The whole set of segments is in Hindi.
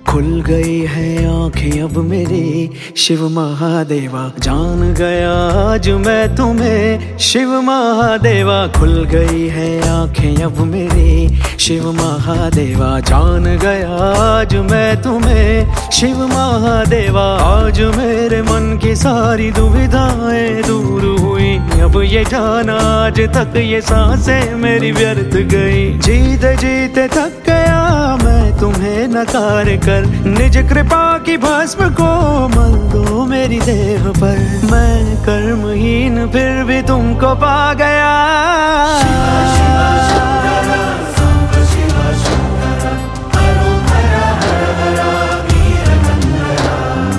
खुल गई है आंखें अब मेरी शिव महादेवा, जान गया आज मैं तुम्हें शिव महादेवा। खुल गई है आंखें अब मेरी शिव महादेवा, जान गया आज मैं तुम्हें शिव महादेवा। आज मेरे मन की सारी दुविधाएं दूर हुई, अब ये जाना आज तक ये सांसें मेरी व्यर्थ गई। जीते जीते थक गया मैं तुम्हें नकार कर, निज कृपा की भस्म को मल दो मेरी देह पर। मैं कर्महीन फिर भी तुमको पा गया। शिवा शिवा शंकरा, सांब शिवा शंकरा, हरो हरा हर हरा वीरभद्रा।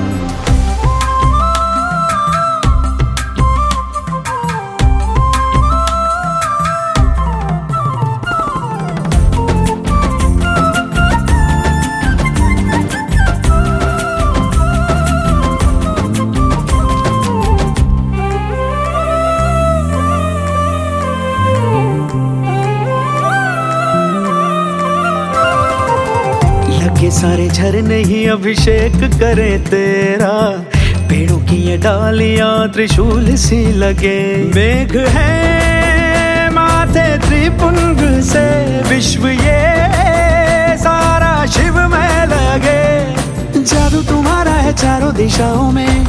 के सारे झरने ही अभिषेक करे तेरा, पेड़ों की ये डालियां त्रिशूल सी लगे। मेघ है माथे त्रिपुंड से, विश्व ये सारा शिव में लगे। जादू तुम्हारा है चारों दिशाओं में,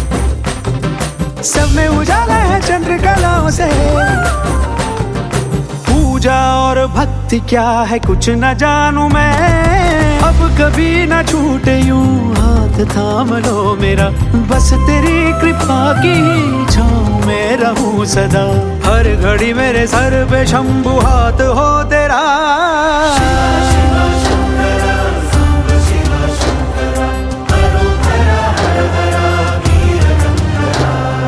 सब में उजाला है चंद्रकलाओं से। पूजा और भक्ति क्या है कुछ न जानू मैं, अब कभी न छूटे यूं हाथ थाम लो मेरा। बस तेरी कृपा की छाँव में रहूं सदा, हर घड़ी मेरे सर पे शंभु हाथ हो तेरा। शिवा शिवा शंकरा, सांब शिवा शंकरा, हरो हरा हर हरा वीरभद्रा।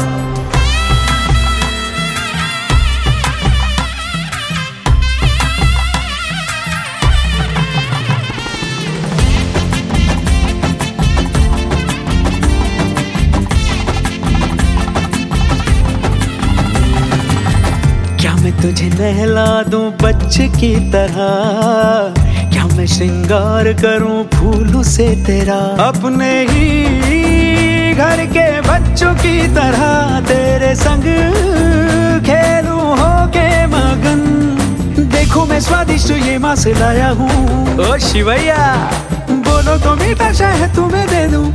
क्या मैं तुझे नहला दूं बच्चे की तरह, क्या मैं श्रृंगार करूं फूलों से तेरा। अपने ही घर के बच्चों की तरह तेरे संग खेलूं होके मगन। देखो मैं स्वादिष्ट ये मांस लाया हूँ, ओ शिवैया बोलो तो मीठा शहद तुम्हें दे दूं।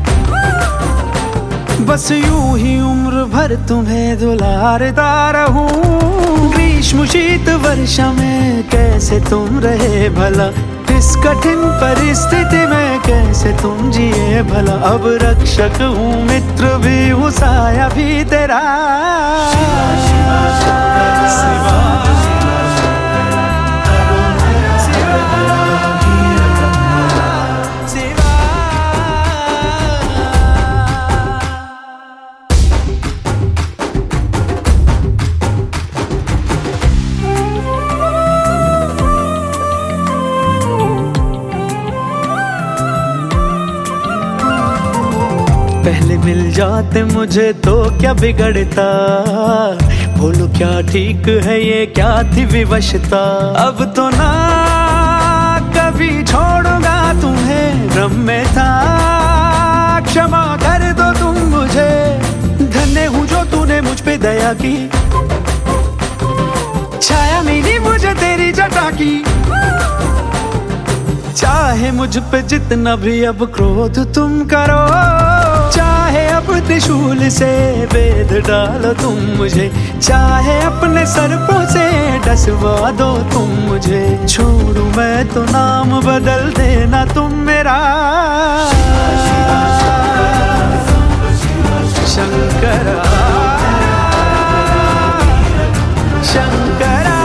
बस यूं ही उम्र भर तुम्हें दुलारता रहूं। ग्रीष्म शीत वर्षा में कैसे तुम रहे भला, इस कठिन परिस्थिति में कैसे तुम जिए भला। अब रक्षक हूँ मित्र भी हूँ साया भी तेरा। शिवा शिवा शंकरा, शिवा पहले मिल जाते मुझे तो क्या बिगड़ता, बोलो क्या ठीक है ये क्या थी विवशता। अब तो ना कभी छोड़ूंगा तुम्हें, भ्रम में था क्षमा कर दो तुम मुझे। धन्य हूँ जो तूने मुझ पे दया की, छाया मिली मुझे तेरी जटा की। चाहे मुझ पे जितना भी अब क्रोध तुम करो, चाहे अब त्रिशूल से वेद डालो तुम मुझे, चाहे अपने सर्पों से डसवा दो तुम मुझे। छोड़ू मैं तो नाम बदल देना तुम मेरा। शंकरा शंकरा